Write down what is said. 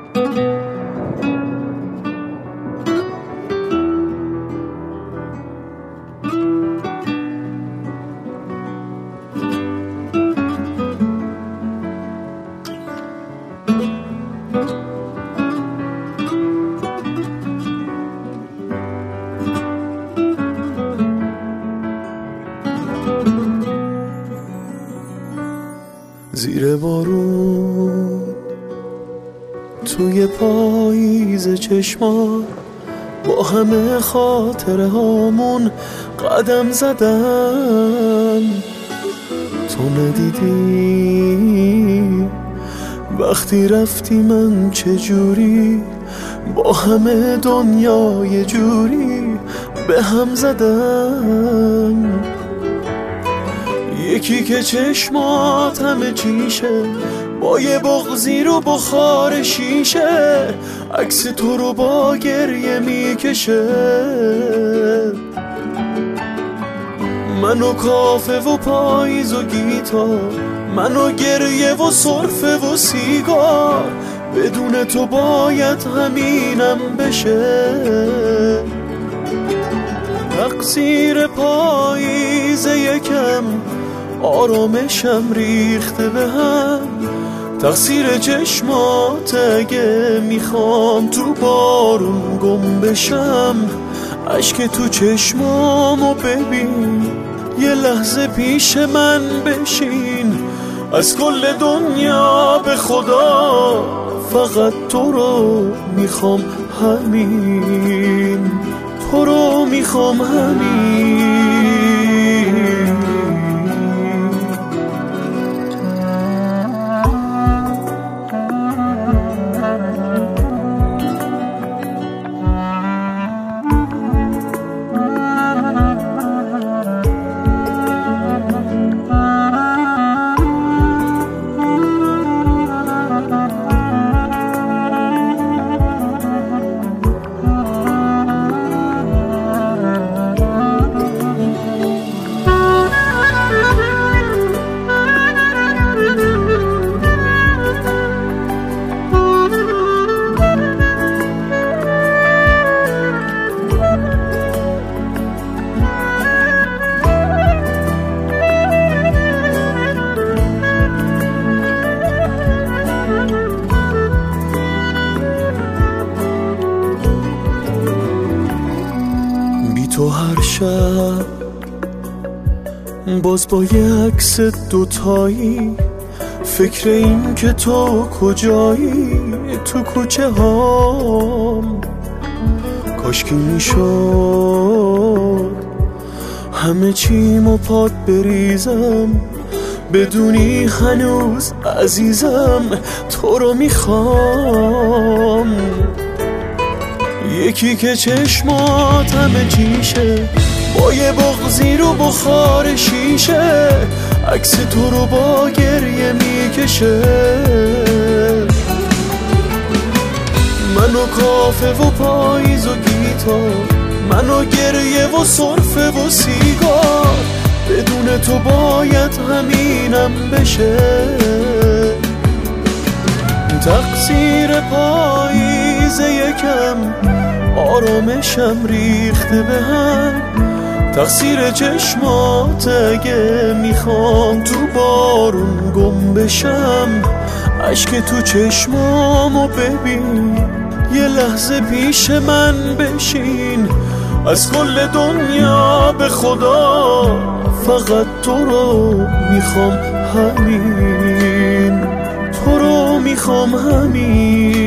زیر بارون توی پاییز چشمان با همه خاطره هامون قدم زدم. تو ندیدی وقتی رفتی من چجوری با همه دنیا یه جوری به هم زدم. یکی که چشمات همه چیشه با یه بغضی رو بخار شیشه عکس تو رو با گریه میکشه. منو کافه و پاییز و گیتار، منو گریه و سرفه و سیگار، بدون تو باید همینم بشه. تقصیر پاییز یکم آرامشم ریخته به هم، تقصیر چشمات اگه میخوام تو بارون گم بشم. اشک تو چشمامو ببین، یه لحظه پیش من بشین، از کل دنیا به خدا فقط تو رو میخوام همین، تو رو میخوام همین. تو هر شب باز با یه عکس دوتایی، فکر این که تو کجایی تو کوچه هام. کاشکی میشد همه چیمو پات بریزم، بدونی هنوز عزیزم تو رو میخوام. یکی که چشمات همه چیشه با یه بغضی رو بخار شیشه عکس تو رو با گریه میکشه. منو کافه و پاییز و گیتار، منو گریه و سرفه و سیگار، بدون تو باید همینم بشه. تقصیر پاییز یکم آرامشم ریخته به هم، تقصیر چشمات اگه میخوام تو بارون گم بشم. اشک تو چشمامو ببین، یه لحظه پیش من بشین، از کل دنیا به خدا فقط تو رو میخوام همین، تو رو میخوام همین.